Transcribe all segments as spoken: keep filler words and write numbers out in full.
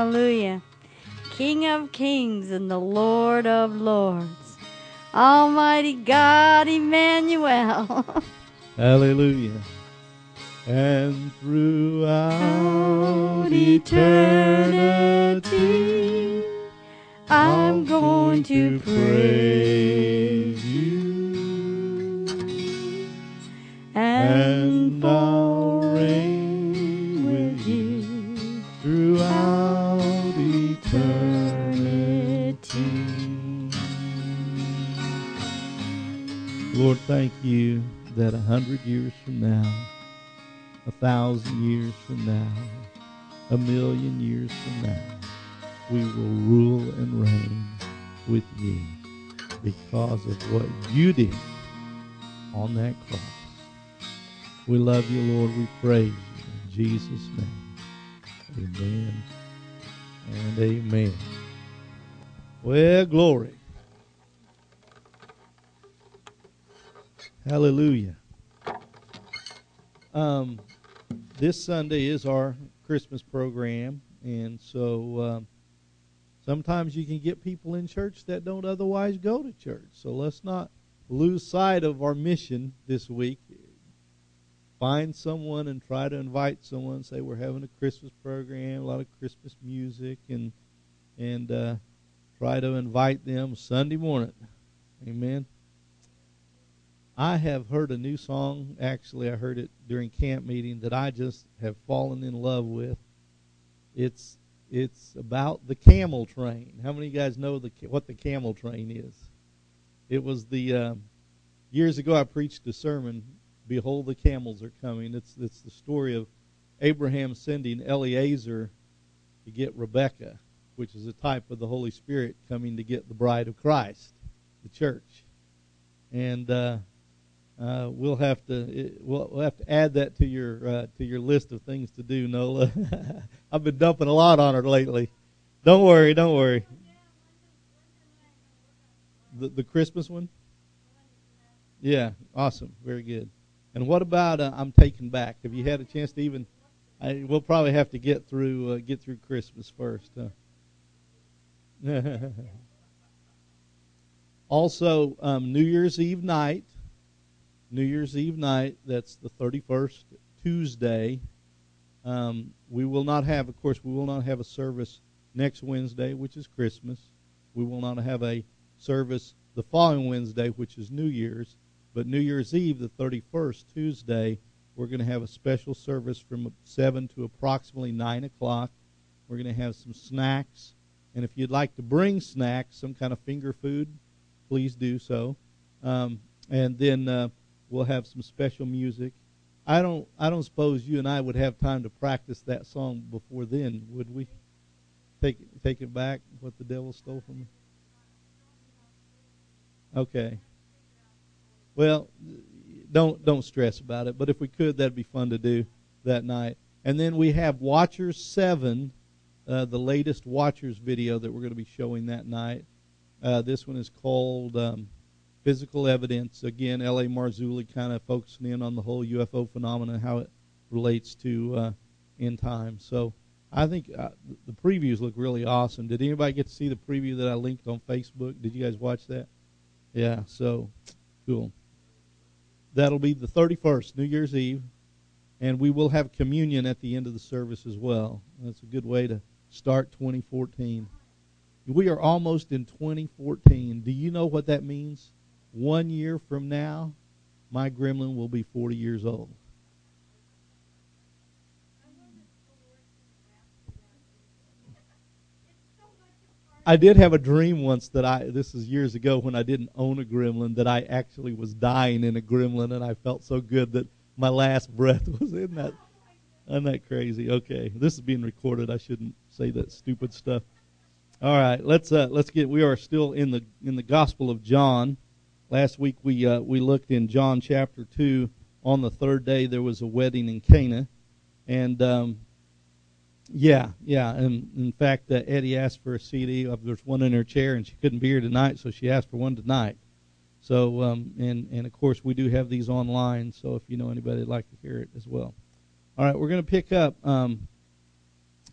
Hallelujah. King of kings and the Lord of lords. Almighty God, Emmanuel. Hallelujah. And throughout eternity, I'm going to praise you. And I'll reign with you throughout eternity. Lord, thank you that a hundred years from now, a thousand years from now, a million years from now, we will rule and reign with you because of what you did on that cross. We love you, Lord. We praise you in Jesus' name. Amen and amen. Well, glory. Hallelujah. Um, this Sunday is our Christmas program, and so um, sometimes you can get people in church that don't otherwise go to church. So let's not lose sight of our mission this week. Find someone and try to invite someone. Say we're having a Christmas program, a lot of Christmas music, and and uh, try to invite them Sunday morning. Amen. I have heard a new song. Actually, I heard it during camp meeting that I just have fallen in love with. It's it's about the camel train. How many of you guys know the what the camel train is? It was the uh, years ago I preached a sermon. Behold, the camels are coming. It's it's the story of Abraham sending Eliezer to get Rebekah, which is a type of the Holy Spirit coming to get the bride of Christ, the church. And uh, uh, we'll have to we'll, we'll have to add that to your uh, to your list of things to do, Nola. I've been dumping a lot on her lately. Don't worry, don't worry. The the Christmas one? Yeah, awesome, very good. And what about uh, I'm Taken Back? Have you had a chance to even? I, we'll probably have to get through uh, get through Christmas first. Huh? Also, um, New Year's Eve night. New Year's Eve night. That's the thirty-first, Tuesday. Um, we will not have, of course, we will not have a service next Wednesday, which is Christmas. We will not have a service the following Wednesday, which is New Year's. But New Year's Eve, the thirty-first, Tuesday, we're going to have a special service from seven to approximately nine o'clock. We're going to have some snacks. And if you'd like to bring snacks, some kind of finger food, please do so. Um, and then uh, we'll have some special music. I don't I don't suppose you and I would have time to practice that song before then, would we? Take, take it back, What the Devil Stole from Me? Okay. Well, don't don't stress about it. But if we could, that'd be fun to do that night. And then we have Watchers seven, uh, the latest Watchers video that we're going to be showing that night. Uh, this one is called um, Physical Evidence. Again, L A. Marzulli kind of focusing in on the whole U F O phenomenon, how it relates to uh, end time. So I think uh, the previews look really awesome. Did anybody get to see the preview that I linked on Facebook? Did you guys watch that? Yeah, so cool. That'll be the thirty-first, New Year's Eve, and we will have communion at the end of the service as well. That's a good way to start twenty fourteen. We are almost in twenty fourteen. Do you know what that means? One year from now, my gremlin will be forty years old. I did have a dream once that I, this is years ago when I didn't own a gremlin, that I actually was dying in a gremlin, and I felt so good that my last breath was in that. Isn't that crazy? Okay, this is being recorded. I shouldn't say that stupid stuff. All right, let's uh, let's get. We are still in the in the Gospel of John. Last week we uh, we looked in John chapter two. On the third day there was a wedding in Cana, and um, yeah, yeah. And in fact, uh, Eddie asked for a C D. Uh, there's one in her chair, and she couldn't be here tonight, so she asked for one tonight. So um, and and of course we do have these online. So if you know anybody that'd like to hear it as well. All right, we're going to pick up. Um,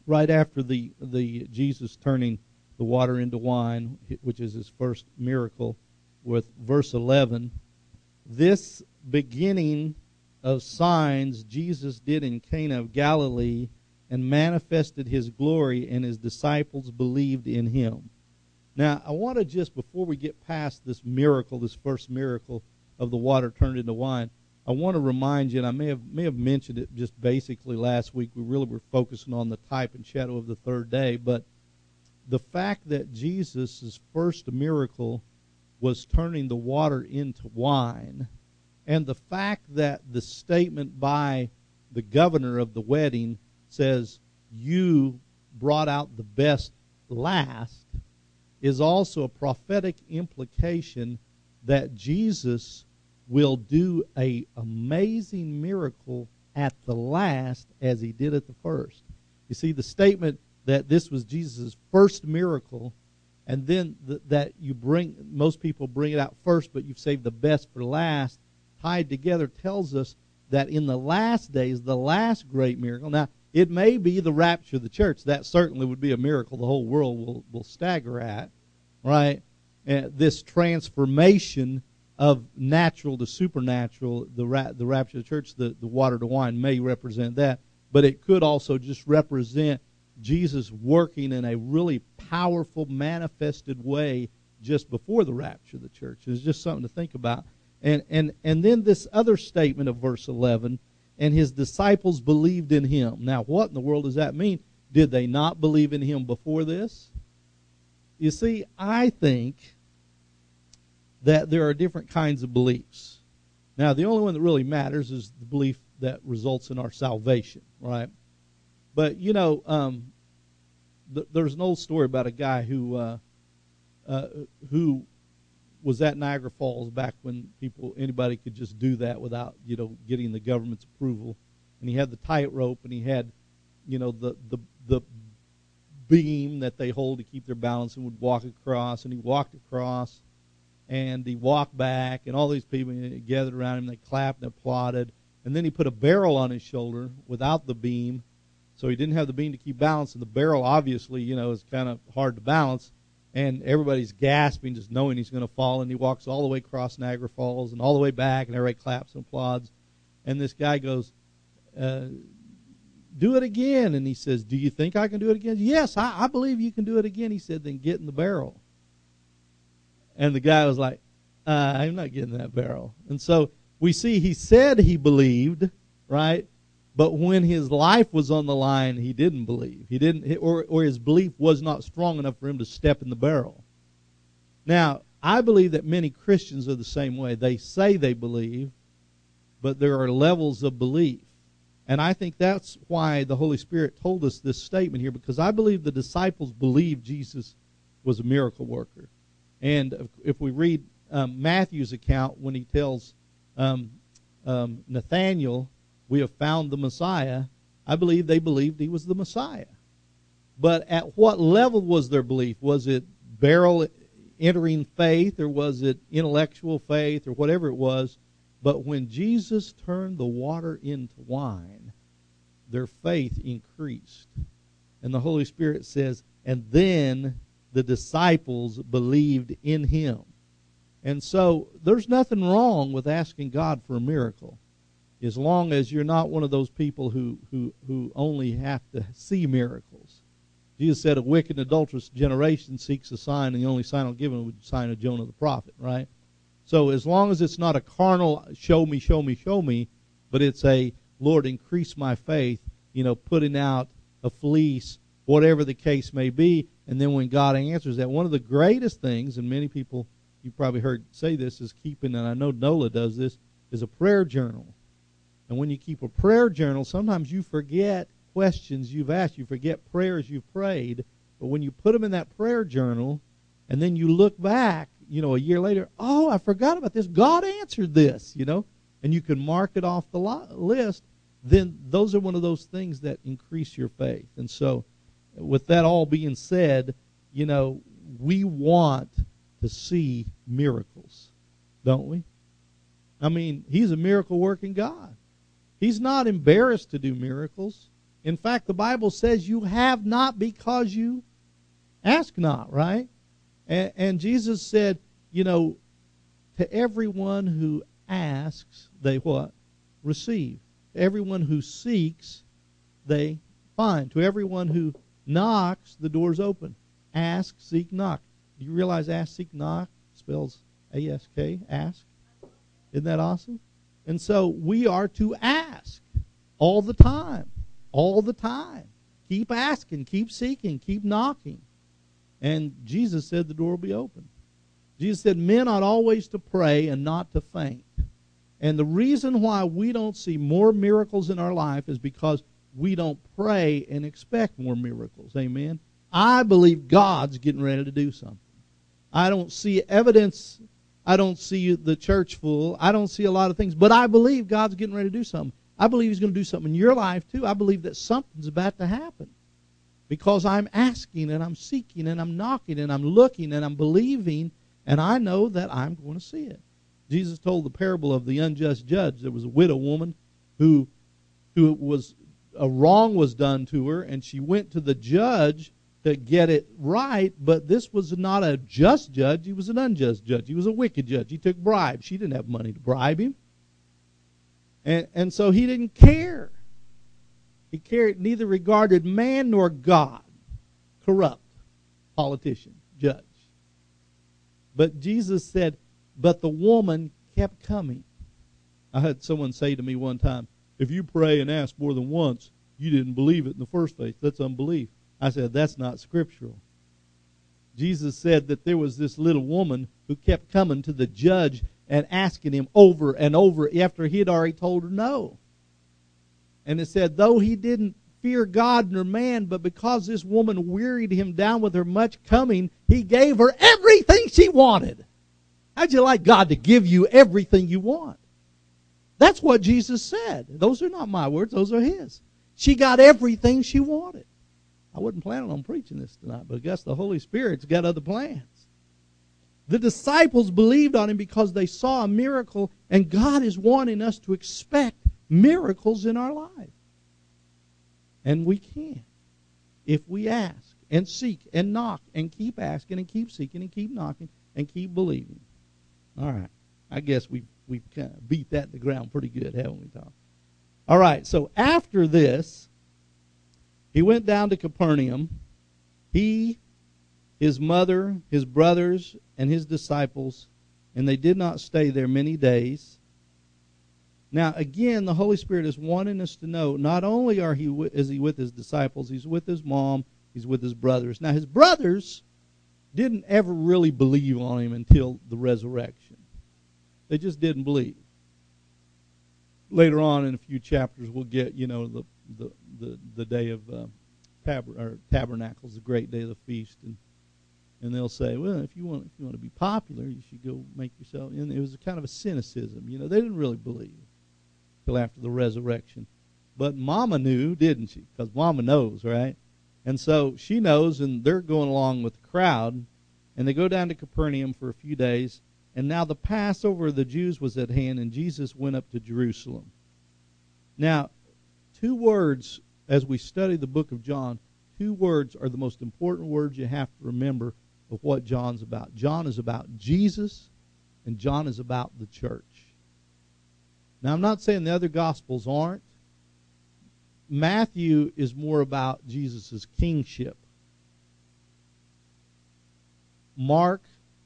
right after the, the Jesus turning the water into wine, which is his first miracle, with verse eleven, this beginning of signs Jesus did in Cana of Galilee and manifested his glory, and his disciples believed in him. Now, I want to just, before we get past this miracle, this first miracle of the water turned into wine, I want to remind you, and I may have may have mentioned it just basically last week. We really were focusing on the type and shadow of the third day, but the fact that Jesus' first miracle was turning the water into wine, and the fact that the statement by the governor of the wedding says, "You brought out the best last," is also a prophetic implication that Jesus will do a amazing miracle at the last as he did at the first. You see, the statement that this was Jesus' first miracle, and then th- that you bring, most people bring it out first, but you've saved the best for last, tied together, tells us that in the last days, the last great miracle, now it may be the rapture of the church. That certainly would be a miracle the whole world will, will stagger at, right? And this transformation of natural to supernatural, the ra- the rapture of the church, the, the water to wine may represent that, but it could also just represent Jesus working in a really powerful, manifested way just before the rapture of the church. It's just something to think about. And and and then this other statement of verse eleven, and his disciples believed in him. Now, what in the world does that mean? Did they not believe in him before this? You see, I think that there are different kinds of beliefs. Now, the only one that really matters is the belief that results in our salvation, right? But, you know, um, th- there's an old story about a guy who uh, uh, who was at Niagara Falls back when people, anybody could just do that without, you know, getting the government's approval. And he had the tightrope, and he had, you know, the, the, the beam that they hold to keep their balance, and would walk across, and he walked across, and he walked back, and all these people gathered around him, they clapped and applauded. And then he put a barrel on his shoulder without the beam, so he didn't have the beam to keep balance, and the barrel obviously, you know, is kind of hard to balance, and everybody's gasping, just knowing he's going to fall, and he walks all the way across Niagara Falls and all the way back, and everybody claps and applauds. And this guy goes, uh, do it again. And he says, do you think I can do it again? Yes, I, I believe you can do it again. He said, then get in the barrel. And the guy was like, uh, I'm not getting that barrel. And so we see he said he believed, right? But when his life was on the line, he didn't believe. He didn't, or, or his belief was not strong enough for him to step in the barrel. Now, I believe that many Christians are the same way. They say they believe, but there are levels of belief. And I think that's why the Holy Spirit told us this statement here, because I believe the disciples believed Jesus was a miracle worker. And if we read um, Matthew's account when he tells um, um, Nathanael, we have found the Messiah, I believe they believed he was the Messiah. But at what level was their belief? Was it barrel entering faith, or was it intellectual faith, or whatever it was? But when Jesus turned the water into wine, their faith increased. And the Holy Spirit says, and then the disciples believed in him. And so there's nothing wrong with asking God for a miracle, as long as you're not one of those people who, who, who only have to see miracles. Jesus said a wicked and adulterous generation seeks a sign, and the only sign I'll give them would be the sign of Jonah the prophet, right? So as long as it's not a carnal, show me, show me, show me, but it's a, Lord, increase my faith, you know, putting out a fleece, whatever the case may be. And then when God answers that, one of the greatest things, and many people, you've probably heard say this, is keeping, and I know Nola does this, is a prayer journal. And when you keep a prayer journal, sometimes you forget questions you've asked. You forget prayers you've prayed. But when you put them in that prayer journal, and then you look back, you know, a year later, oh, I forgot about this. God answered this, you know, and you can mark it off the list. Then those are one of those things that increase your faith. And so with that all being said, you know, we want to see miracles, don't we? I mean, he's a miracle-working God. He's not embarrassed to do miracles. In fact, the Bible says you have not because you ask not, right? And, and Jesus said, you know, to everyone who asks, they what? Receive. To everyone who seeks, they find. To everyone who knocks, the door's open. Ask, seek, knock. Do you realize ask, seek, knock spells A S K, ask? Isn't that awesome? And so we are to ask all the time. All the time. Keep asking, keep seeking, keep knocking. And Jesus said the door will be open. Jesus said men ought always to pray and not to faint. And the reason why we don't see more miracles in our life is because we don't pray and expect more miracles. Amen? I believe God's getting ready to do something. I don't see evidence. I don't see the church full. I don't see a lot of things. But I believe God's getting ready to do something. I believe He's going to do something in your life too. I believe that something's about to happen. Because I'm asking and I'm seeking and I'm knocking and I'm looking and I'm believing. And I know that I'm going to see it. Jesus told the parable of the unjust judge. There was a widow woman who, who was a wrong was done to her, and she went to the judge to get it right. But this was not a just judge; he was an unjust judge. He was a wicked judge. He took bribes. She didn't have money to bribe him, and and so he didn't care. He cared neither regarded man nor God. Corrupt politician, judge. But Jesus said, but the woman kept coming. I had someone say to me one time, if you pray and ask more than once, you didn't believe it in the first place. That's unbelief. I said, that's not scriptural. Jesus said that there was this little woman who kept coming to the judge and asking him over and over after he had already told her no. And it said, though he didn't fear God nor man, but because this woman wearied him down with her much coming, he gave her everything she wanted. How'd you like God to give you everything you want? That's what Jesus said. Those are not my words, those are His. She got everything she wanted. I wasn't planning on preaching this tonight, but I guess the Holy Spirit's got other plans. The disciples believed on Him because they saw a miracle, and God is wanting us to expect miracles in our life. And we can, if we ask and seek and knock and keep asking and keep seeking and keep knocking and keep believing. All right. I guess we've, we've kind of beat that to the ground pretty good, haven't we, Tom? All right. So after this, He went down to Capernaum. He, His mother, His brothers, and His disciples, and they did not stay there many days. Now, again, the Holy Spirit is wanting us to know, not only are he is He with His disciples, He's with His mom, He's with His brothers. Now, His brothers didn't ever really believe on Him until the resurrection. They just didn't believe. Later on in a few chapters, we'll get, you know, the the, the, the day of uh, tab- or Tabernacles, the great day of the feast, and and they'll say, well, if you want if you want to be popular, you should go make yourself. And it was a kind of a cynicism, you know. They didn't really believe till after the resurrection, but Mama knew, didn't she? Because Mama knows, right? And so she knows, and they're going along with the crowd, and they go down to Capernaum for a few days. And now the Passover of the Jews was at hand, and Jesus went up to Jerusalem. Now, two words, as we study the book of John, two words are the most important words you have to remember of what John's about. John is about Jesus, and John is about the church. Now, I'm not saying the other Gospels aren't. Matthew is more about Jesus' kingship. Mark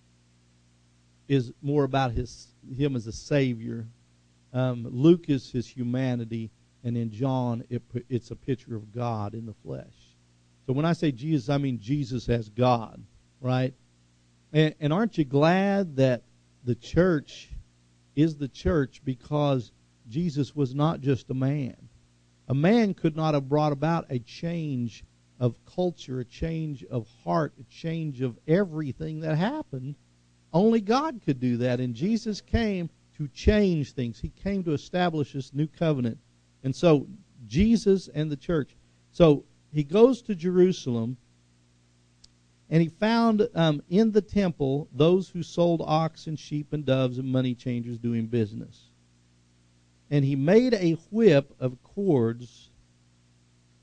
is more about his him as a Savior. Um, Luke is His humanity. And in John, it, it's a picture of God in the flesh. So when I say Jesus, I mean Jesus as God, right? And, and aren't you glad that the church is the church because Jesus was not just a man. A man could not have brought about a change of culture, a change of heart, a change of everything that happened. Only God could do that. And Jesus came to change things. He came to establish this new covenant. And so Jesus and the church. So He goes to Jerusalem, and He found um, in the temple those who sold oxen, sheep, and doves, and money changers doing business. And He made a whip of cords,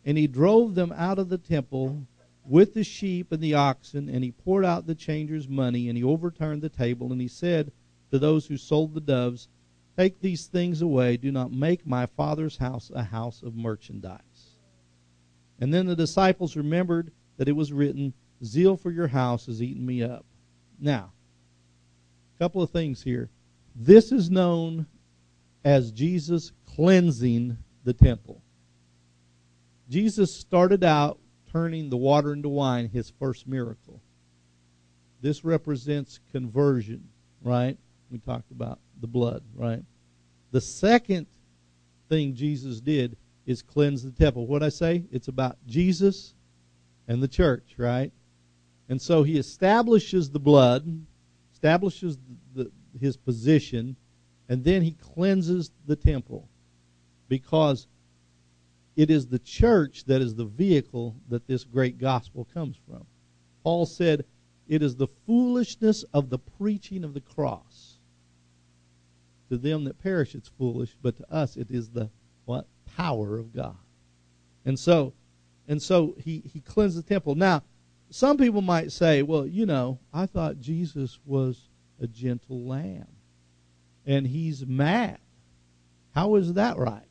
And he drove them out of the temple with the sheep and the oxen, and he poured out the changers' money, and he overturned the table, and he said to those who sold the doves, take these things away. Do not make my Father's house a house of merchandise. And then the disciples remembered that it was written, zeal for your house has eaten me up. Now, a couple of things here. This is known as Jesus cleansing the temple. Jesus started out turning the water into wine, his first miracle. This represents conversion, right? We talked about the blood, right? The second thing Jesus did is cleanse the temple. What I say? It's about Jesus and the church, right? And so he establishes the blood, establishes the, the, his position, and then he cleanses the temple, because it is the church that is the vehicle that this great gospel comes from. Paul said, it is the foolishness of the preaching of the cross. To them that perish it's foolish, but to us it is the what? Power of God. And so, and so he, he cleansed the temple. Now, some people might say, well, you know, I thought Jesus was a gentle lamb, and he's mad. How is that right?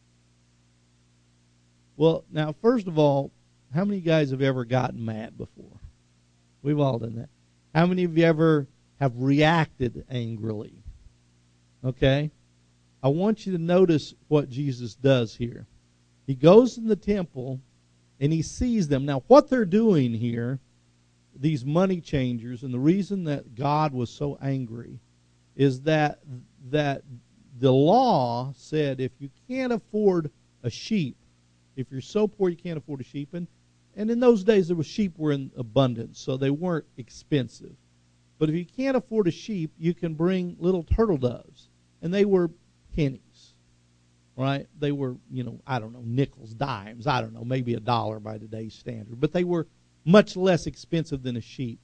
Well, now, first of all, how many guys have ever gotten mad before? We've all done that. How many of you ever have reacted angrily? Okay? I want you to notice what Jesus does here. He goes in the temple, and he sees them. Now, what they're doing here, these money changers, and the reason that God was so angry is that that the law said if you can't afford a sheep, if you're so poor you can't afford a sheep, and, and in those days there was sheep were in abundance, so they weren't expensive. But if you can't afford a sheep, you can bring little turtle doves, and they were pennies, right? They were, you know, I don't know, nickels, dimes, I don't know, maybe a dollar by today's standard, but they were much less expensive than a sheep,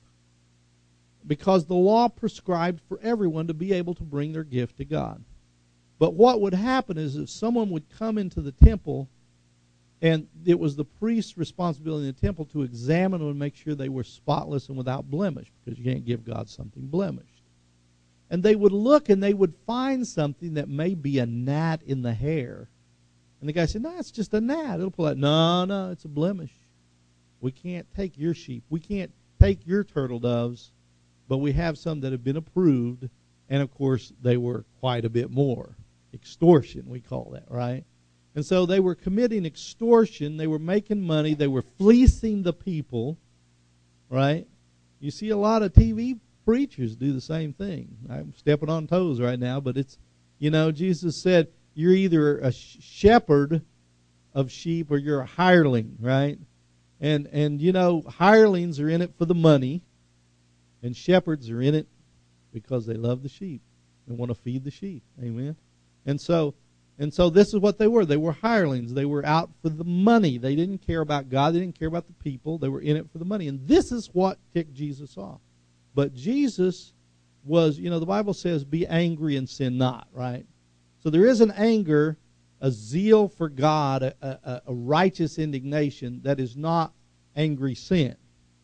because the law prescribed for everyone to be able to bring their gift to God. But what would happen is if someone would come into the temple, and it was the priest's responsibility in the temple to examine them and make sure they were spotless and without blemish, because you can't give God something blemished. And they would look and they would find something that may be a gnat in the hair. And the guy said, no, it's just a gnat. It'll pull out. No, no, it's a blemish. We can't take your sheep. We can't take your turtle doves, but we have some that have been approved, and of course they were quite a bit more. Extortion, we call that, right? And so they were committing extortion. They were making money. They were fleecing the people, right? You see a lot of T V preachers do the same thing. I'm stepping on toes right now, but it's, you know, Jesus said you're either a shepherd of sheep or you're a hireling, right? And, and you know, hirelings are in it for the money, and shepherds are in it because they love the sheep and want to feed the sheep. Amen? And so, and so this is what they were. They were hirelings. They were out for the money. They didn't care about God. They didn't care about the people. They were in it for the money. And this is what ticked Jesus off. But Jesus was, you know, the Bible says, be angry and sin not, right? So there is an anger, a zeal for God, a, a, a righteous indignation that is not angry sin.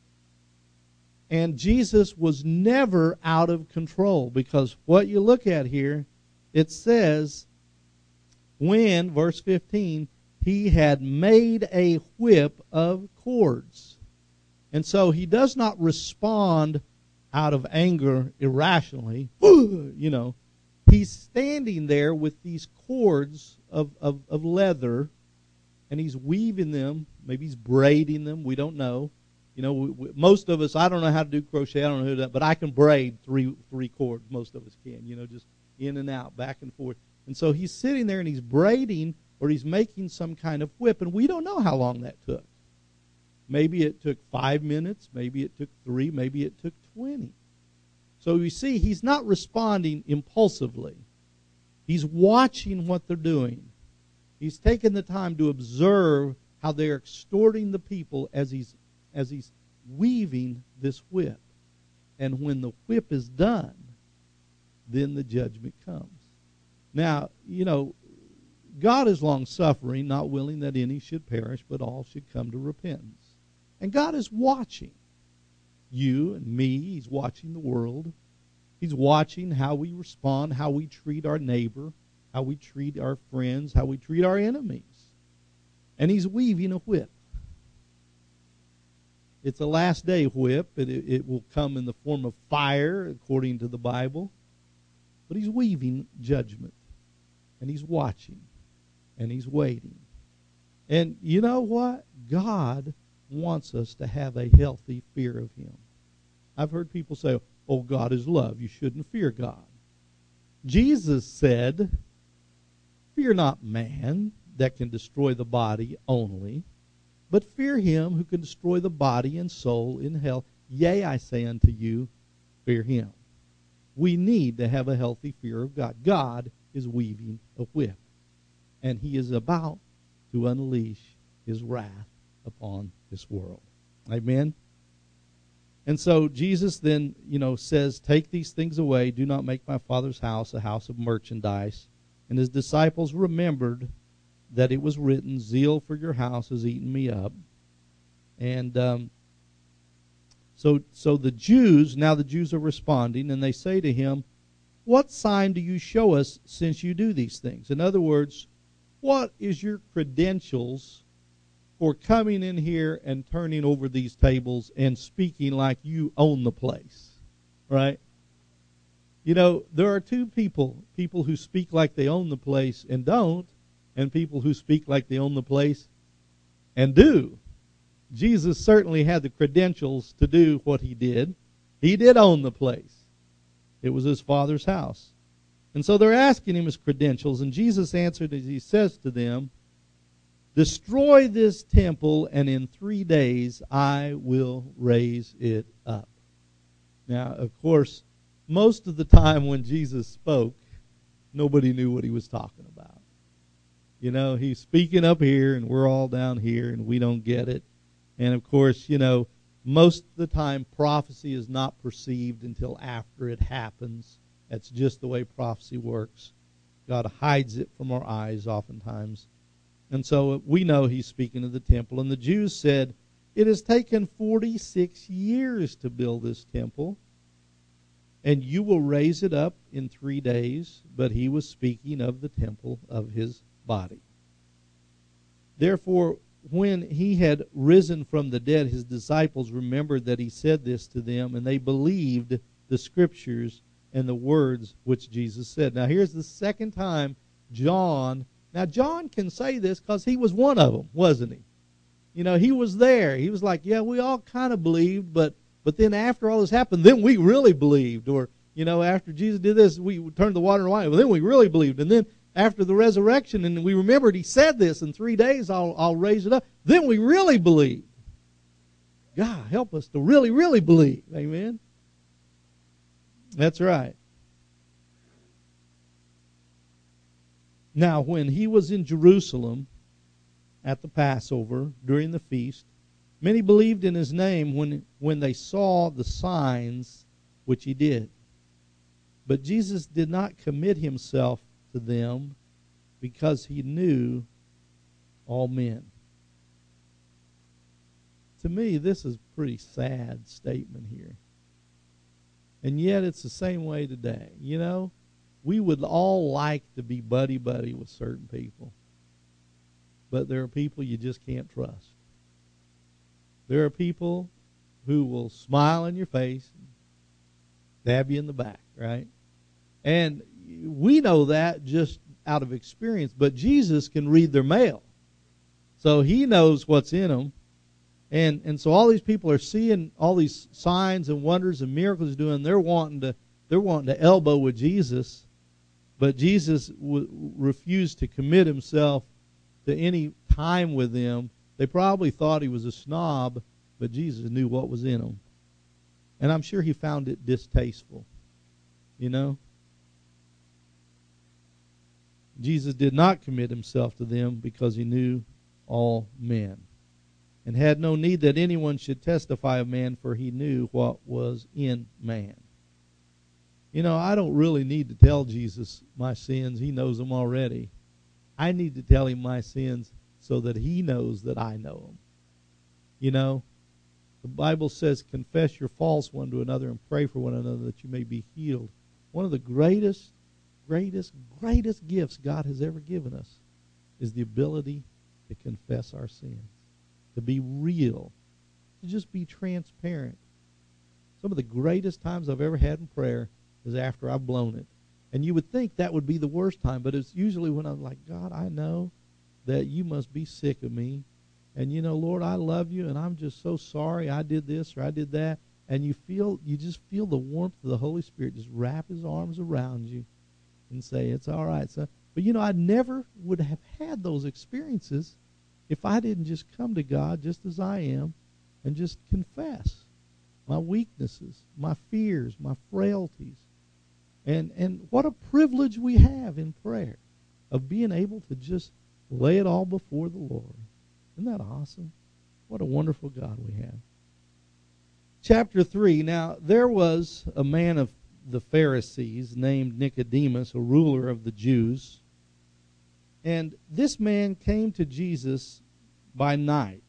And Jesus was never out of control, because what you look at here, it says, when, verse fifteen, he had made a whip of cords. And so he does not respond out of anger irrationally. You know, he's standing there with these cords of, of, of leather, and he's weaving them. Maybe he's braiding them. We don't know. You know, we, we, most of us, I don't know how to do crochet. I don't know who to do that, but I can braid three three cords. Most of us can, you know, just in and out, back and forth. And so he's sitting there and he's braiding, or he's making some kind of whip, and we don't know how long that took. Maybe it took five minutes. Maybe it took three. Maybe it took twenty. So you see, he's not responding impulsively. He's watching what they're doing. He's taken the time to observe how they're extorting the people as he's as he's weaving this whip. And when the whip is done, then the judgment comes. Now, you know, God is long-suffering, not willing that any should perish, but all should come to repentance. And God is watching you and me. He's watching the world. He's watching how we respond, how we treat our neighbor, how we treat our friends, how we treat our enemies. And he's weaving a whip. It's a last day whip. It, it will come in the form of fire, according to the Bible. But he's weaving judgment. And he's watching. And he's waiting. And you know what? God wants us to have a healthy fear of him. I've heard people say, oh, God is love. You shouldn't fear God. Jesus said, fear not man that can destroy the body only, but fear him who can destroy the body and soul in hell. Yea, I say unto you, fear him. We need to have a healthy fear of God. God is weaving a whip, and he is about to unleash his wrath upon this world. Amen? And so Jesus then, you know, says, take these things away. Do not make my Father's house a house of merchandise. And his disciples remembered that it was written, zeal for your house has eaten me up. And um, so, so the Jews, now the Jews are responding, and they say to him, what sign do you show us since you do these things? In other words, what is your credentials for coming in here and turning over these tables and speaking like you own the place, right? You know, there are two people, people who speak like they own the place and don't, and people who speak like they own the place and do. Jesus certainly had the credentials to do what he did. He did own the place. It was his Father's house. And so they're asking him his credentials, and Jesus answered as he says to them, destroy this temple, and in three days I will raise it up. Now, of course, most of the time when Jesus spoke, nobody knew what he was talking about. You know, he's speaking up here, and we're all down here, and we don't get it. And, of course, you know, most of the time prophecy is not perceived until after it happens. That's just the way prophecy works. God hides it from our eyes oftentimes. And so we know he's speaking of the temple. And the Jews said, it has taken forty-six years to build this temple, and you will raise it up in three days. But he was speaking of the temple of his body. Therefore, when he had risen from the dead, his disciples remembered that he said this to them, and they believed the scriptures and the words which Jesus said. Now here's the second time John, now John can say this because he was one of them, wasn't he? You know, he was there. He was like, yeah, we all kind of believed, but but then after all this happened, then we really believed. Or, you know, after Jesus did this, we turned the water into wine. Well, then we really believed. And then after the resurrection, and we remembered he said this, in three days I'll, I'll raise it up. Then we really believed. God, help us to really, really believe. Amen? That's right. Now, when he was in Jerusalem at the Passover during the feast, many believed in his name when, when they saw the signs which he did. But Jesus did not commit himself to them because he knew all men. To me, this is a pretty sad statement here. And yet it's the same way today. You know, we would all like to be buddy-buddy with certain people. But there are people you just can't trust. There are people who will smile in your face, stab you in the back, right? And we know that just out of experience, but Jesus can read their mail. So he knows what's in them. And and so all these people are seeing all these signs and wonders and miracles he's doing. They're wanting to they're wanting to elbow with Jesus, but Jesus w- refused to commit himself to any time with them. They probably thought he was a snob, but Jesus knew what was in him. And I'm sure he found it distasteful. You know? Jesus did not commit himself to them because he knew all men, and had no need that anyone should testify of man, for he knew what was in man. You know, I don't really need to tell Jesus my sins. He knows them already. I need to tell him my sins so that he knows that I know him. You know, the Bible says, confess your faults one to another and pray for one another that you may be healed. One of the greatest, greatest, greatest gifts God has ever given us is the ability to confess our sins, to be real, to just be transparent. Some of the greatest times I've ever had in prayer is after I've blown it. And you would think that would be the worst time, but it's usually when I'm like, God, I know that you must be sick of me. And, you know, Lord, I love you, and I'm just so sorry I did this or I did that. And you feel, you just feel the warmth of the Holy Spirit just wrap his arms around you and say, it's all right, son. But, you know, I never would have had those experiences if I didn't just come to God just as I am and just confess my weaknesses, my fears, my frailties. And and what a privilege we have in prayer of being able to just lay it all before the Lord. Isn't that awesome? What a wonderful God we have. Chapter three, now there was a man of the Pharisees named Nicodemus, a ruler of the Jews. And this man came to Jesus by night.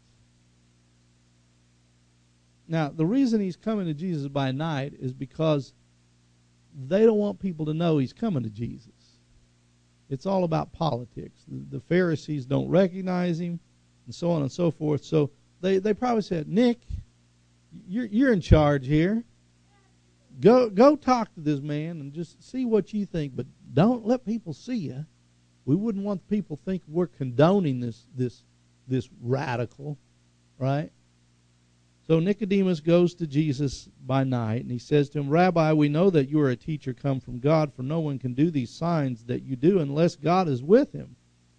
Now, the reason he's coming to Jesus by night is because they don't want people to know he's coming to Jesus. It's all about politics. The, the Pharisees don't recognize him, and so on and so forth. So they, they probably said, Nick, you're, you're in charge here. Go, go talk to this man and just see what you think, but don't let people see you. We wouldn't want people to think we're condoning this, this, this radical, right? So Nicodemus goes to Jesus by night, and he says to him, Rabbi, we know that you are a teacher come from God, for no one can do these signs that you do unless God is with him.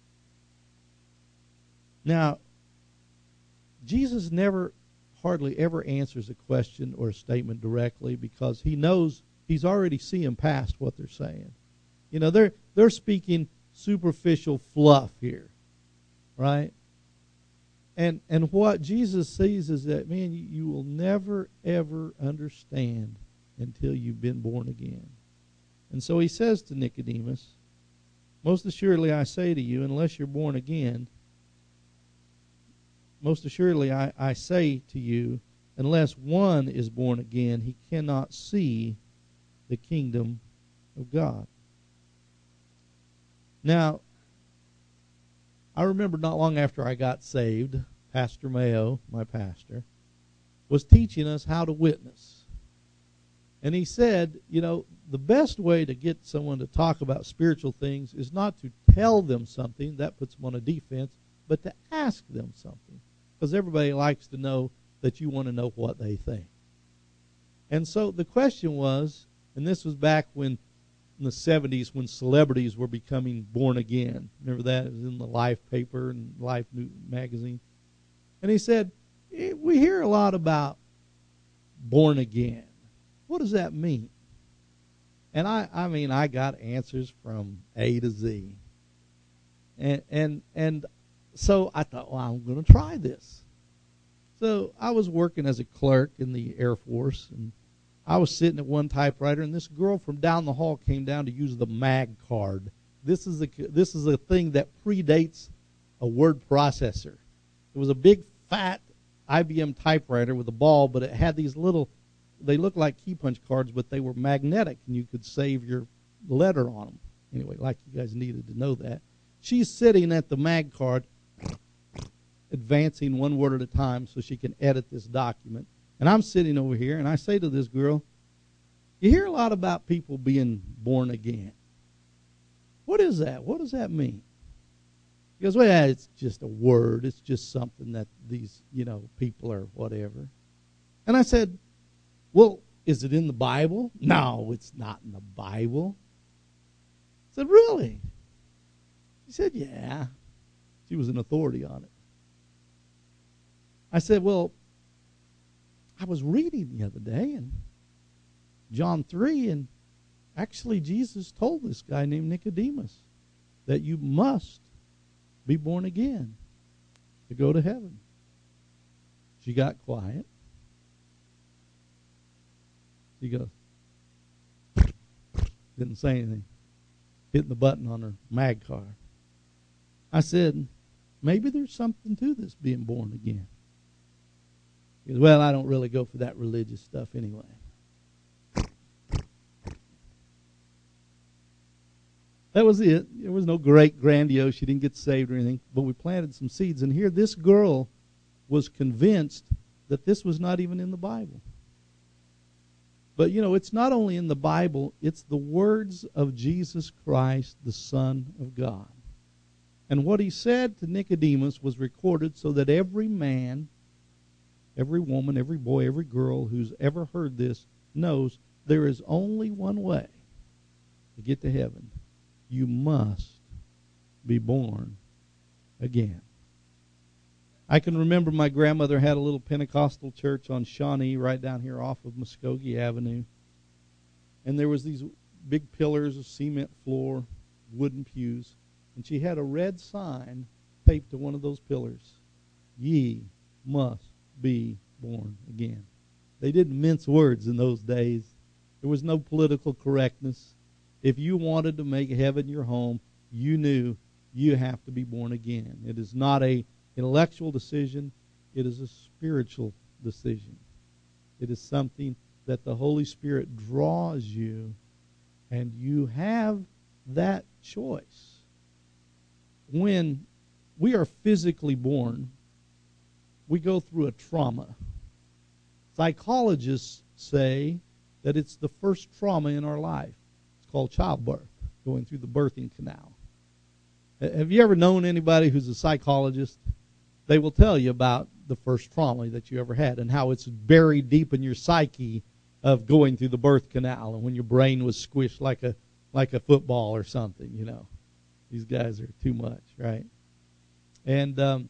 Now, Jesus never, hardly ever answers a question or a statement directly because he knows, he's already seeing past what they're saying. You know, they're, they're speaking superficial fluff here, right? And and what Jesus sees is that, man, you, you will never, ever understand until you've been born again. And so he says to Nicodemus, most assuredly I say to you, unless you're born again, most assuredly I, I say to you, unless one is born again, he cannot see the kingdom of God. Now, I remember not long after I got saved, Pastor Mayo, my pastor, was teaching us how to witness. And he said, you know, the best way to get someone to talk about spiritual things is not to tell them something, that puts them on a defense, but to ask them something. Because everybody likes to know that you want to know what they think. And so the question was, and this was back when in the seventies when celebrities were becoming born again. Remember that? It was in the Life paper and Life magazine. And he said, we hear a lot about born again. What does that mean? And I, I mean, I got answers from A to Z. And and and so I thought, well, I'm going to try this. So I was working as a clerk in the Air Force, and I was sitting at one typewriter, and this girl from down the hall came down to use the mag card. This is a this is a thing that predates a word processor. It was a big, fat I B M typewriter with a ball, but it had these little, they looked like key punch cards, but they were magnetic, and you could save your letter on them. Anyway, like you guys needed to know that. She's sitting at the mag card, advancing one word at a time so she can edit this document. And I'm sitting over here, and I say to this girl, you hear a lot about people being born again. What is that? What does that mean? She goes, well, it's just a word. It's just something that these, you know, people are whatever. And I said, well, is it in the Bible? No, it's not in the Bible. I said, really? She said, yeah. She was an authority on it. I said, well, I was reading the other day in John three, and actually Jesus told this guy named Nicodemus that you must be born again to go to heaven. She got quiet. She goes, didn't say anything, hitting the button on her mag card. I said, maybe there's something to this being born again. He goes, well, I don't really go for that religious stuff anyway. That was it. There was no great grandiose. She didn't get saved or anything. But we planted some seeds. And here this girl was convinced that this was not even in the Bible. But, you know, it's not only in the Bible. It's the words of Jesus Christ, the Son of God. And what he said to Nicodemus was recorded so that every man, every woman, every boy, every girl who's ever heard this knows there is only one way to get to heaven. You must be born again. I can remember my grandmother had a little Pentecostal church on Shawnee right down here off of Muskogee Avenue. And there was these big pillars of cement floor, wooden pews. And she had a red sign taped to one of those pillars. Ye must be born again. They didn't mince words in those days. There was no political correctness. If you wanted to make heaven your home, you knew you have to be born again. It is not an intellectual decision. It is a spiritual decision. It is something that the Holy Spirit draws you, and you have that choice. When we are physically born, we go through a trauma. Psychologists say that it's the first trauma in our life. Called childbirth, going through the birthing canal. Have you ever known anybody who's a psychologist? They will tell you about the first trauma that you ever had and how it's buried deep in your psyche of going through the birth canal and when your brain was squished like a like a football or something, you know. These guys are too much, right? And um,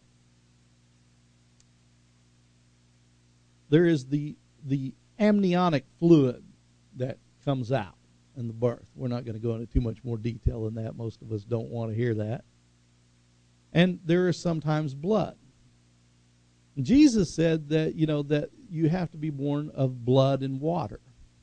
there is the the amniotic fluid that comes out in the birth. We're not going to go into too much more detail than that. Most of us don't want to hear that. And there is sometimes blood. And Jesus said that, you know, that you have to be born of blood and water.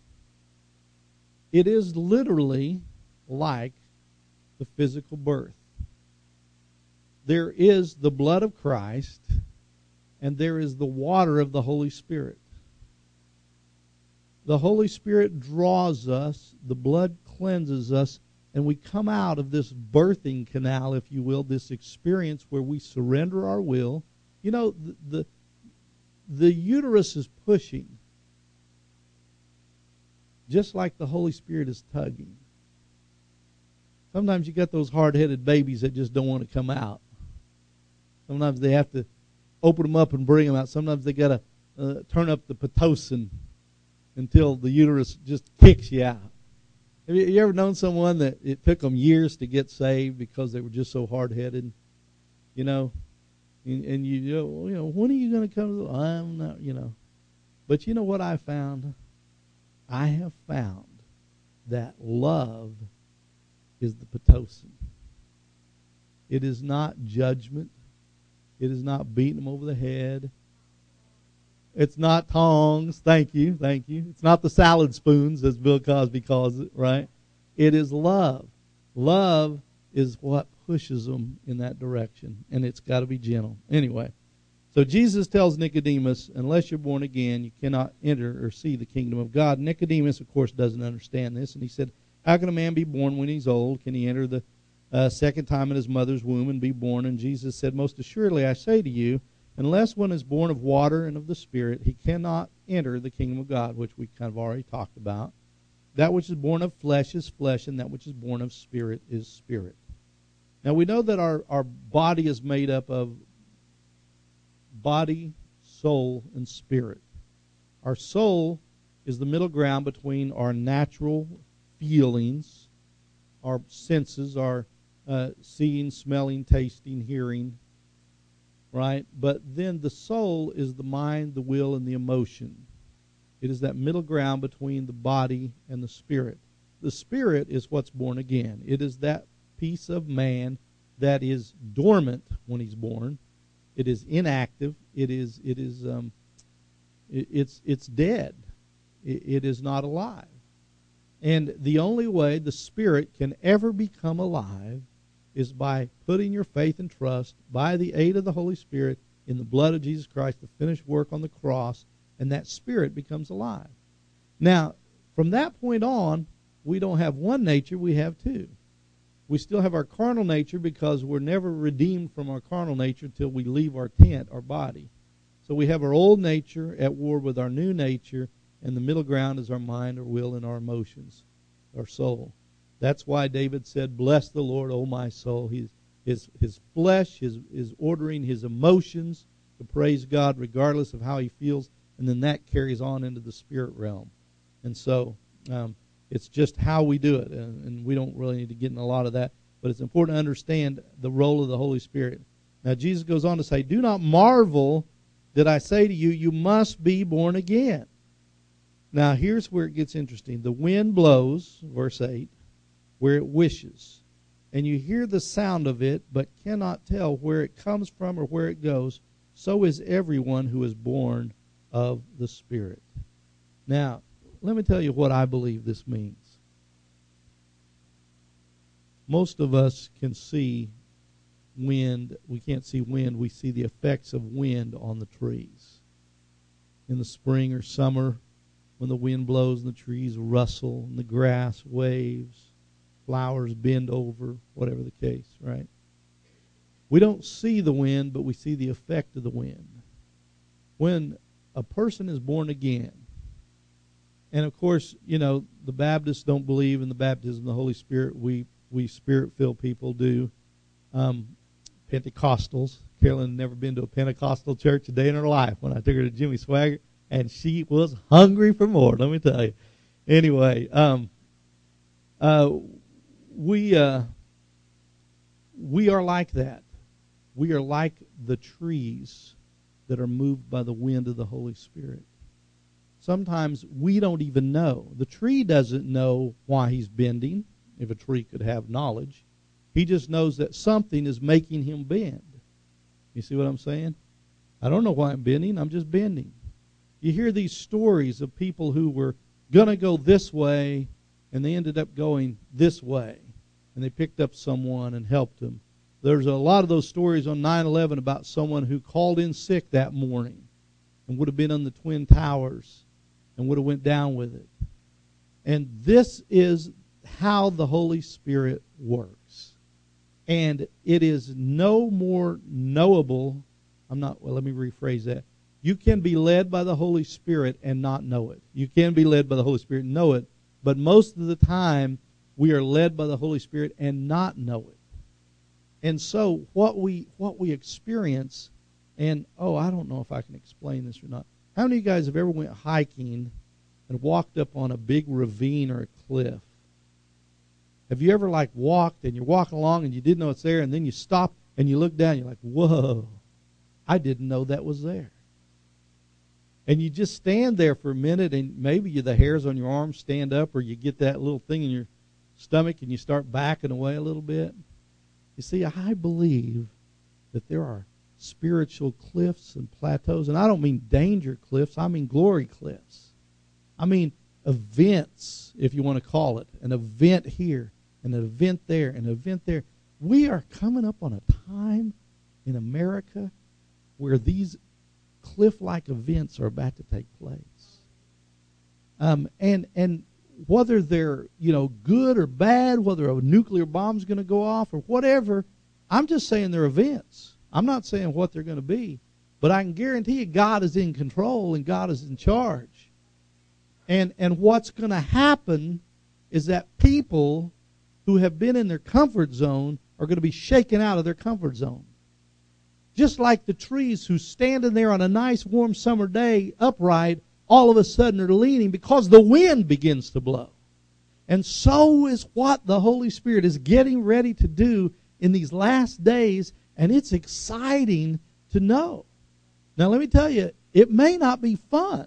It is literally like the physical birth. There is the blood of Christ, and there is the water of the Holy Spirit. The Holy Spirit draws us, the blood cleanses us, and we come out of this birthing canal, if you will, this experience where we surrender our will. You know, the the, the uterus is pushing, just like the Holy Spirit is tugging. Sometimes you got those hard-headed babies that just don't want to come out. Sometimes they have to open them up and bring them out. Sometimes they got to uh, turn up the Pitocin until the uterus just kicks you out. Have you, you ever known someone that it took them years to get saved because they were just so hard-headed? You know, and, and you, you know, you know, when are you going to come to the, I'm not, you know. But you know what I found? I have found that love is the Pitocin. It is not judgment. It is not beating them over the head. It's not tongs. Thank you. Thank you. It's not the salad spoons, as Bill Cosby calls it, right? It is love. Love is what pushes them in that direction, and it's got to be gentle. Anyway, so Jesus tells Nicodemus, unless you're born again, you cannot enter or see the kingdom of God. Nicodemus, of course, doesn't understand this, and he said, how can a man be born when he's old? Can he enter the uh, second time in his mother's womb and be born? And Jesus said, most assuredly, I say to you, unless one is born of water and of the Spirit, he cannot enter the kingdom of God, which we kind of already talked about. That which is born of flesh is flesh, and that which is born of spirit is spirit. Now, we know that our, our body is made up of body, soul, and spirit. Our soul is the middle ground between our natural feelings, our senses, our uh, seeing, smelling, tasting, hearing, right? But then the soul is the mind, the will, and the emotion. It is that middle ground between the body and the spirit. The spirit is what's born again. It is that piece of man that is dormant when he's born. It is inactive. It is. It is. Um, it, it's. It's dead. It, it is not alive. And the only way the spirit can ever become alive is by putting your faith and trust by the aid of the Holy Spirit in the blood of Jesus Christ, the finished work on the cross, and that Spirit becomes alive. Now, from that point on, we don't have one nature, we have two. We still have our carnal nature because we're never redeemed from our carnal nature until we leave our tent, our body. So we have our old nature at war with our new nature, and the middle ground is our mind, our will, and our emotions, our soul. That's why David said, bless the Lord, O my soul. His, his, his flesh is, is ordering his emotions to praise God regardless of how he feels, and then that carries on into the spirit realm. And so um, it's just how we do it, and, and we don't really need to get in a lot of that, but it's important to understand the role of the Holy Spirit. Now, Jesus goes on to say, do not marvel that I say to you, you must be born again. Now, here's where it gets interesting. The wind blows, verse eight, where it wishes, and you hear the sound of it, but cannot tell where it comes from or where it goes. So is everyone who is born of the Spirit. Now, let me tell you what I believe this means. Most of us can see wind. We can't see wind. We see the effects of wind on the trees. In the spring or summer, when the wind blows and the trees rustle and the grass waves, flowers bend over, whatever the case, right? We don't see the wind, but we see the effect of the wind. When a person is born again, and of course, you know, the Baptists don't believe in the baptism of the Holy Spirit. We we Spirit-filled people do. Um, Pentecostals. Carolyn had never been to a Pentecostal church a day in her life when I took her to Jimmy Swagger, and she was hungry for more, let me tell you. Anyway, um, uh, we uh, we are like that. We are like the trees that are moved by the wind of the Holy Spirit. Sometimes we don't even know. The tree doesn't know why he's bending, if a tree could have knowledge. He just knows that something is making him bend. You see what I'm saying? I don't know why I'm bending. I'm just bending. You hear these stories of people who were going to go this way, and they ended up going this way. And they picked up someone and helped them. There's a lot of those stories on nine eleven about someone who called in sick that morning and would have been on the Twin Towers and would have went down with it. And this is how the Holy Spirit works. And it is no more knowable. I'm not, well, let me rephrase that. You can be led by the Holy Spirit and not know it. You can be led by the Holy Spirit and know it. But most of the time, we are led by the Holy Spirit and not know it. And so what we what we experience, and, oh, I don't know if I can explain this or not. How many of you guys have ever went hiking and walked up on a big ravine or a cliff? Have you ever, like, walked and you're walking along and you didn't know it's there, and then you stop and you look down and you're like, whoa, I didn't know that was there. And you just stand there for a minute, and maybe you, the hairs on your arms stand up, or you get that little thing in your stomach and you start backing away a little bit. You see, I believe that there are spiritual cliffs and plateaus, and I don't mean danger cliffs, I mean glory cliffs. I mean events, if you want to call it, an event here, an event there, an event there. We are coming up on a time in America where these cliff-like events are about to take place. Um, and and whether they're, you know, good or bad, whether a nuclear bomb's going to go off or whatever, I'm just saying they're events. I'm not saying what they're going to be, but I can guarantee you God is in control and God is in charge. And and what's going to happen is that people who have been in their comfort zone are going to be shaken out of their comfort zone. Just like the trees who standing there on a nice warm summer day upright, all of a sudden are leaning because the wind begins to blow. And so is what the Holy Spirit is getting ready to do in these last days, and it's exciting to know. Now let me tell you, it may not be fun.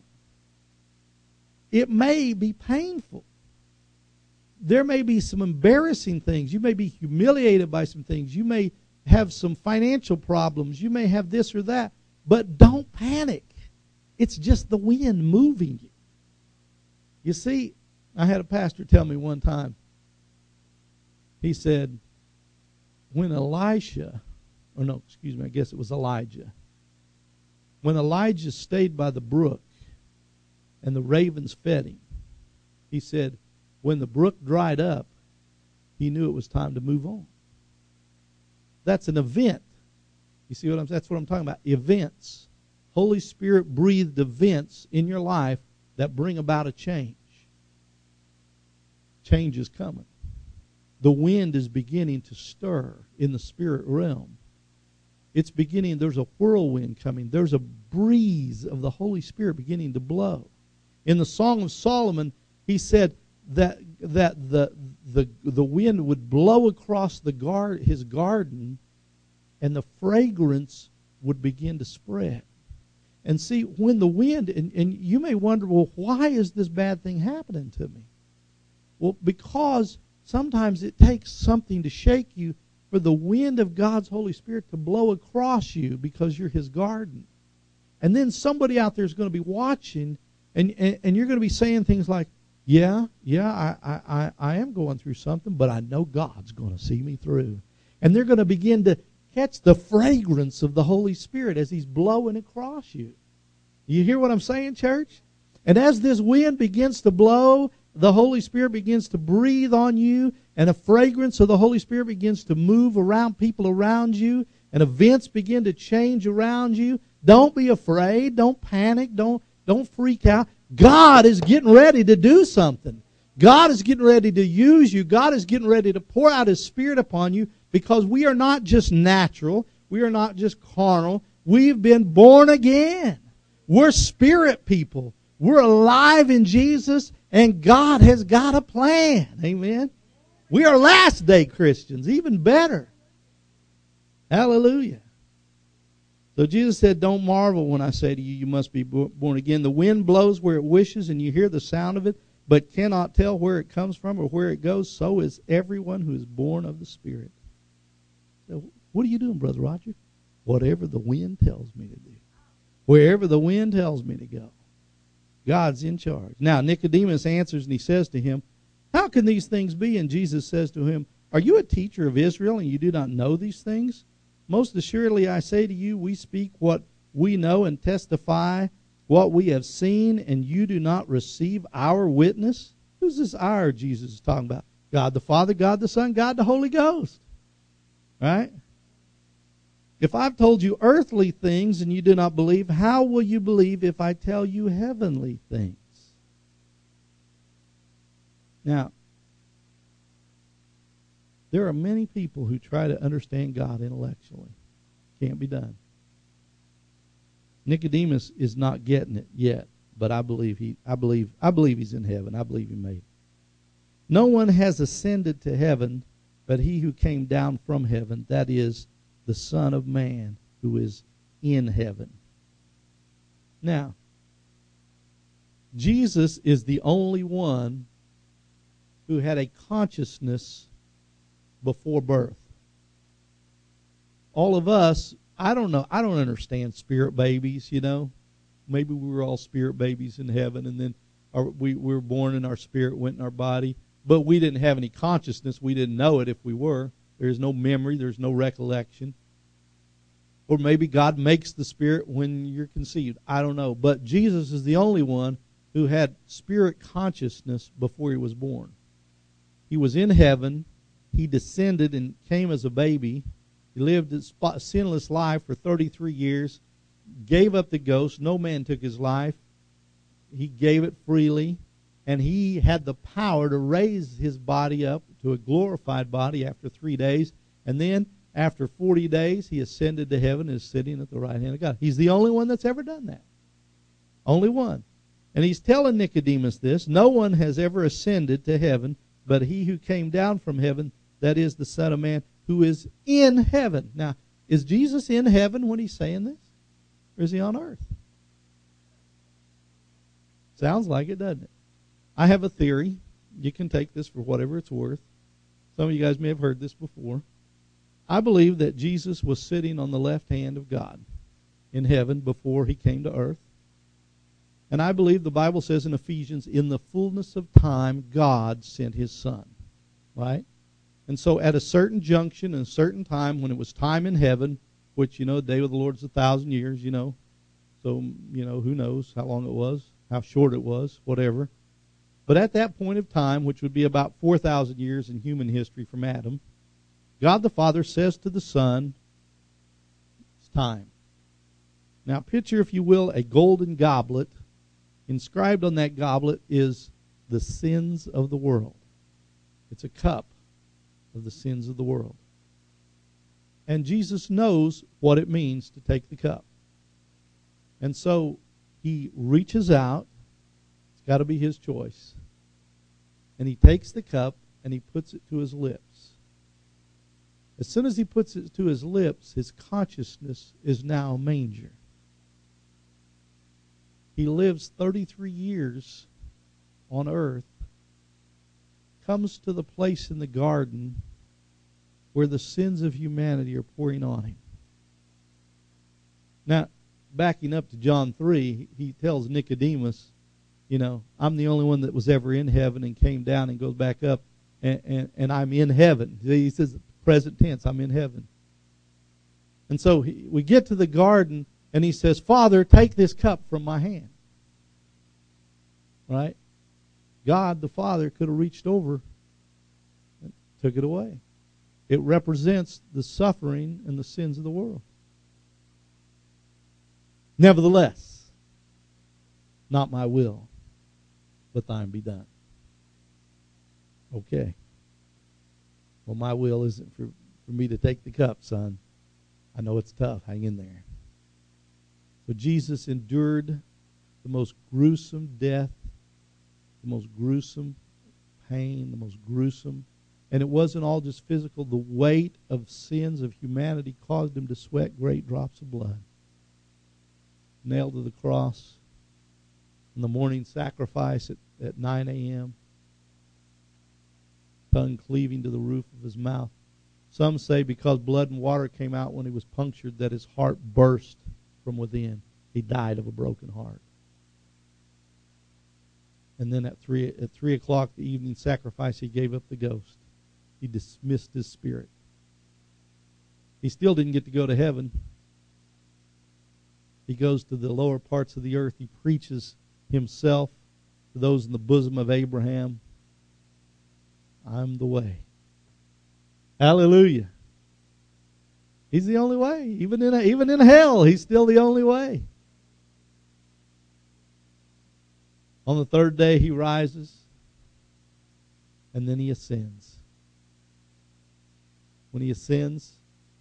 It may be painful. There may be some embarrassing things. You may be humiliated by some things. You may have some financial problems. You may have this or that. But don't panic. It's just the wind moving you. You see, I had a pastor tell me one time, he said, when Elisha, or no, excuse me, I guess it was Elijah. When Elijah stayed by the brook and the ravens fed him, he said, when the brook dried up, he knew it was time to move on. That's an event. You see what I'm saying? That's what I'm talking about. Events. Holy Spirit breathed events in your life that bring about a change. Change is coming. The wind is beginning to stir in the spirit realm. It's beginning, there's a whirlwind coming. There's a breeze of the Holy Spirit beginning to blow. In the Song of Solomon, he said that that the the the wind would blow across the gar- his garden, and the fragrance would begin to spread. And see, when the wind, and, and you may wonder, well, why is this bad thing happening to me? Well, because sometimes it takes something to shake you for the wind of God's Holy Spirit to blow across you because you're His garden. And then somebody out there is going to be watching, and, and, and you're going to be saying things like, yeah, yeah, I, I, I am going through something, but I know God's going to see me through. And they're going to begin to catch the fragrance of the Holy Spirit as He's blowing across you. You hear what I'm saying, church? And as this wind begins to blow, the Holy Spirit begins to breathe on you, and a fragrance of the Holy Spirit begins to move around people around you, and events begin to change around you. Don't be afraid. Don't panic. Don't, don't freak out. God is getting ready to do something. God is getting ready to use you. God is getting ready to pour out His Spirit upon you, because we are not just natural. We are not just carnal. We've been born again. We're spirit people. We're alive in Jesus, and God has got a plan. Amen. We are last day Christians, even better. Hallelujah. So Jesus said, don't marvel when I say to you, you must be born again. The wind blows where it wishes, and you hear the sound of it, but cannot tell where it comes from or where it goes. So is everyone who is born of the Spirit. So what are you doing, Brother Roger? Whatever the wind tells me to do. Wherever the wind tells me to go. God's in charge. Now, Nicodemus answers, and he says to him, how can these things be? And Jesus says to him, are you a teacher of Israel, and you do not know these things? Most assuredly I say to you, we speak what we know and testify what we have seen, and you do not receive our witness. Who's this our Jesus is talking about? God the Father, God the Son, God the Holy Ghost. Right? If I've told you earthly things and you do not believe, how will you believe if I tell you heavenly things? Now, there are many people who try to understand God intellectually. Can't be done. Nicodemus is not getting it yet, but I believe he I believe I believe he's in heaven. I believe he made it. No one has ascended to heaven but he who came down from heaven, that is the Son of Man who is in heaven. Now, Jesus is the only one who had a consciousness before birth. All of us, I don't know, I don't understand spirit babies, you know. Maybe we were all spirit babies in heaven, and then our, we, we were born and our spirit went in our body. But we didn't have any consciousness. We didn't know it if we were. There's no memory. There's no recollection. Or maybe God makes the spirit when you're conceived. I don't know. But Jesus is the only one who had spirit consciousness before he was born. He was in heaven. He descended and came as a baby. He lived a sinless life for thirty-three years. Gave up the ghost. No man took his life. He gave it freely. And he had the power to raise his body up to a glorified body after three days. And then after forty days, he ascended to heaven and is sitting at the right hand of God. He's the only one that's ever done that. Only one. And he's telling Nicodemus this. No one has ever ascended to heaven but he who came down from heaven, that is the Son of Man, who is in heaven. Now, is Jesus in heaven when he's saying this? Or is he on earth? Sounds like it, doesn't it? I have a theory. You can take this for whatever it's worth. Some of you guys may have heard this before. I believe that Jesus was sitting on the left hand of God in heaven before he came to earth. And I believe the Bible says in Ephesians, in the fullness of time, God sent his Son. Right? And so at a certain junction and a certain time, when it was time in heaven, which, you know, the day of the Lord is a thousand years, you know. So, you know, who knows how long it was, how short it was, whatever. But at that point of time, which would be about four thousand years in human history from Adam, God the Father says to the Son, it's time. Now picture, if you will, a golden goblet. Inscribed on that goblet is the sins of the world. It's a cup of the sins of the world. And Jesus knows what it means to take the cup. And so he reaches out. It's got to be his choice. And he takes the cup and he puts it to his lips. As soon as he puts it to his lips, his consciousness is now a manger. He lives thirty-three years on earth, comes to the place in the garden where the sins of humanity are pouring on him. Now, backing up to John three, he tells Nicodemus, you know, I'm the only one that was ever in heaven and came down and goes back up, and, and, and I'm in heaven. He says, present tense, I'm in heaven. And so he, we get to the garden, and he says, Father, take this cup from my hand. Right? God, the Father, could have reached over and took it away. It represents the suffering and the sins of the world. Nevertheless, not my will, but thine be done. Okay. Well, my will isn't for, for me to take the cup, son. I know it's tough. Hang in there. So Jesus endured the most gruesome death, the most gruesome pain, the most gruesome. And it wasn't all just physical. The weight of sins of humanity caused him to sweat great drops of blood. Nailed to the cross. In the morning sacrifice at, at nine a.m. Tongue cleaving to the roof of his mouth. Some say because blood and water came out when he was punctured that his heart burst from within. He died of a broken heart. And then at three at three o'clock the evening sacrifice, he gave up the ghost. He dismissed his spirit. He still didn't get to go to heaven. He goes to the lower parts of the earth. He preaches himself to those in the bosom of Abraham. I'm the way. Hallelujah. He's the only way. Even in a, even in hell, he's still the only way. On the third day, he rises, and then he ascends. When he ascends,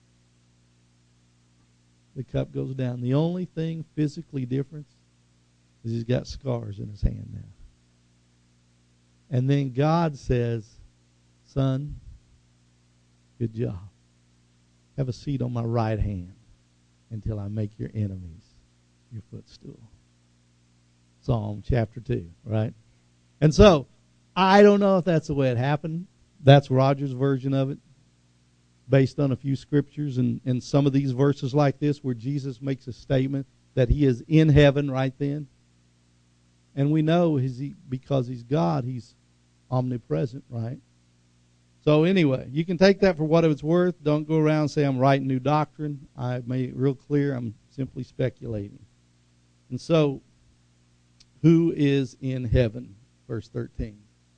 the cup goes down. The only thing physically different is he's got scars in his hand now. And then God says, son, good job. Have a seat on my right hand until I make your enemies your footstool. Psalm chapter two, right? And so, I don't know if that's the way it happened. That's Roger's version of it, based on a few scriptures and, and some of these verses like this where Jesus makes a statement that he is in heaven right then. And we know is he, because he's God, he's omnipresent, right? So anyway, you can take that for what it's worth. Don't go around and say I'm writing new doctrine. I've made it real clear. I'm simply speculating. And so, who is in heaven? Verse thirteen.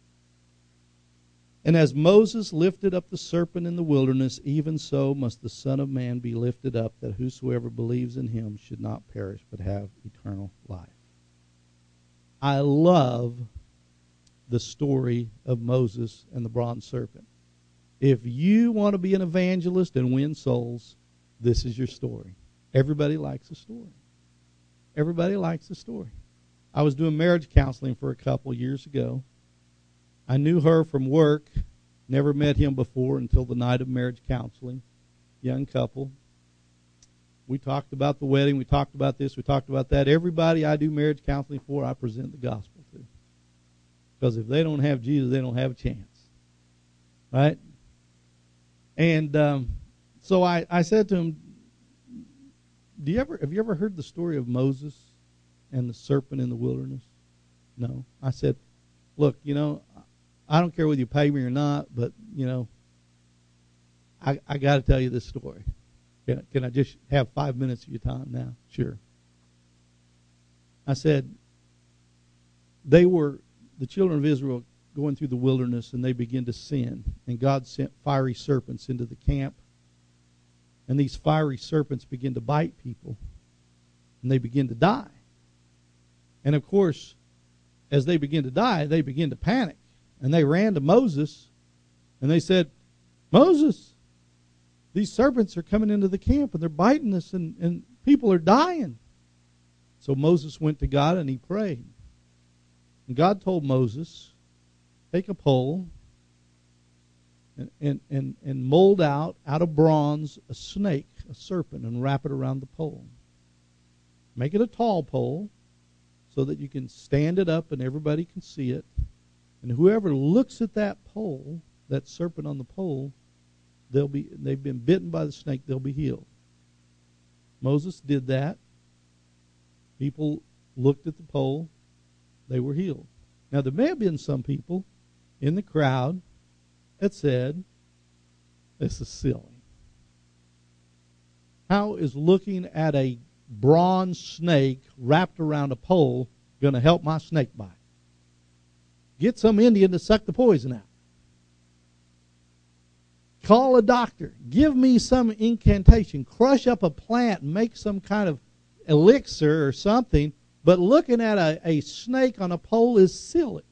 And as Moses lifted up the serpent in the wilderness, even so must the Son of Man be lifted up, that whosoever believes in him should not perish, but have eternal life. I love the story of Moses and the bronze serpent. If you want to be an evangelist and win souls, this is your story. Everybody likes a story. Everybody likes a story. I was doing marriage counseling for a couple years ago. I knew her from work, never met him before until the night of marriage counseling. Young couple. We talked about the wedding. We talked about this. We talked about that. Everybody I do marriage counseling for, I present the gospel to. Because if they don't have Jesus, they don't have a chance. Right? And um, so I, I said to him, Do you ever have you ever heard the story of Moses and the serpent in the wilderness? No. I said, look, you know, I don't care whether you pay me or not, but, you know, I, I got to tell you this story. Can, can I just have five minutes of your time now? Sure. I said, they were, the children of Israel, going through the wilderness, and they began to sin. And God sent fiery serpents into the camp. And these fiery serpents begin to bite people. And they begin to die. And of course, as they begin to die, they begin to panic. And they ran to Moses. And they said, Moses, these serpents are coming into the camp. And they're biting us. And, and people are dying. So Moses went to God and he prayed. And God told Moses, take a pole and, and, and, and mold out, out of bronze, a snake, a serpent, and wrap it around the pole. Make it a tall pole so that you can stand it up and everybody can see it. And whoever looks at that pole, that serpent on the pole, they'll be, they've been bitten by the snake, they'll be healed. Moses did that. People looked at the pole. They were healed. Now, there may have been some people in the crowd that said, this is silly. How is looking at a bronze snake wrapped around a pole going to help my snake bite? Get some Indian to suck the poison out. Call a doctor. Give me some incantation. Crush up a plant and make some kind of elixir or something. But looking at a, a snake on a pole is silly.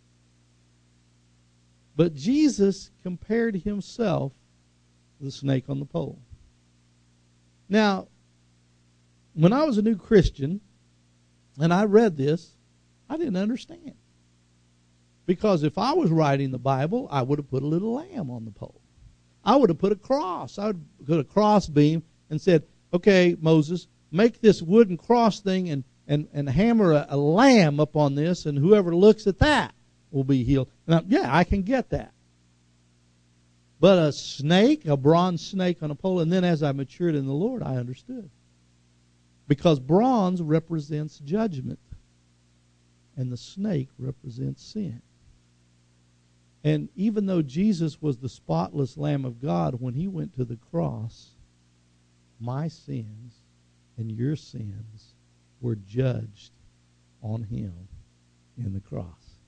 But Jesus compared himself to the snake on the pole. Now, when I was a new Christian and I read this, I didn't understand. Because if I was writing the Bible, I would have put a little lamb on the pole. I would have put a cross. I would put a cross beam and said, okay, Moses, make this wooden cross thing and And, and hammer a, a lamb up on this, and whoever looks at that will be healed. Now, yeah, I can get that. But a snake, a bronze snake on a pole, and then as I matured in the Lord, I understood. Because bronze represents judgment, and the snake represents sin. And even though Jesus was the spotless Lamb of God, when he went to the cross, my sins and your sins were judged on him in the cross.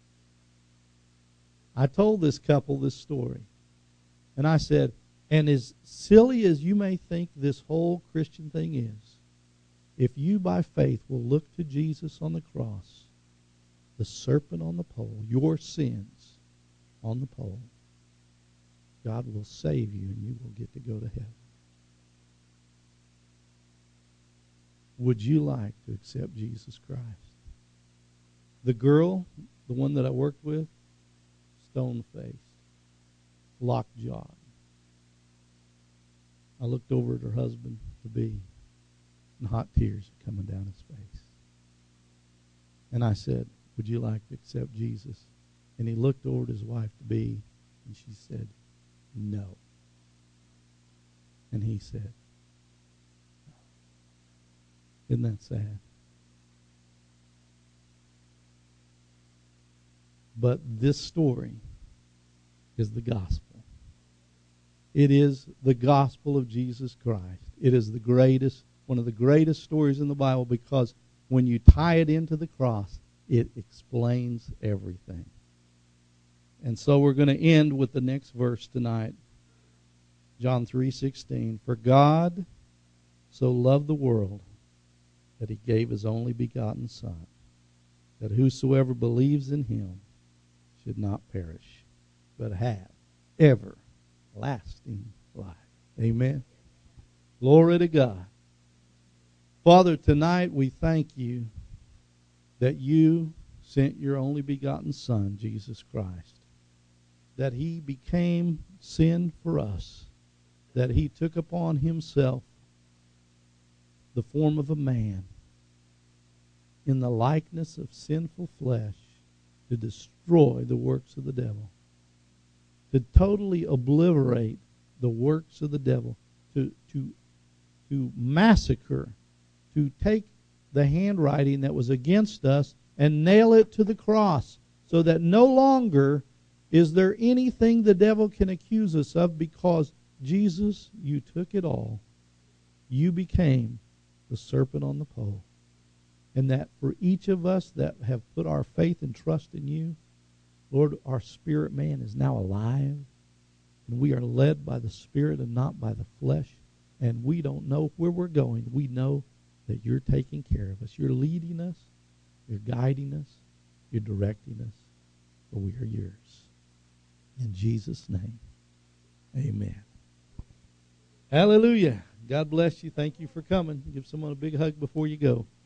I told this couple this story, and I said, and as silly as you may think this whole Christian thing is, if you by faith will look to Jesus on the cross, the serpent on the pole, your sins on the pole, God will save you and you will get to go to heaven. Would you like to accept Jesus Christ? The girl, the one that I worked with, stone-faced, lockjawed. I looked over at her husband-to-be, and hot tears were coming down his face. And I said, would you like to accept Jesus? And he looked over at his wife-to-be, and she said, no. And he said, isn't that sad? But this story is the gospel. It is the gospel of Jesus Christ. It is the greatest, one of the greatest stories in the Bible, because when you tie it into the cross, it explains everything. And so we're going to end with the next verse tonight. John three sixteen. For God so loved the world that he gave his only begotten Son, that whosoever believes in him should not perish, but have everlasting life. Amen. Glory to God. Father, tonight we thank you that you sent your only begotten Son, Jesus Christ, that he became sin for us, that he took upon himself the form of a man in the likeness of sinful flesh to destroy the works of the devil, to totally obliterate the works of the devil, to, to, to massacre, to take the handwriting that was against us and nail it to the cross, so that no longer is there anything the devil can accuse us of, because Jesus, you took it all. You became the serpent on the pole. And that for each of us that have put our faith and trust in you, Lord, our spirit man is now alive. And we are led by the Spirit and not by the flesh. And we don't know where we're going. We know that you're taking care of us. You're leading us. You're guiding us. You're directing us. For we are yours. In Jesus' name, amen. Hallelujah. God bless you. Thank you for coming. Give someone a big hug before you go.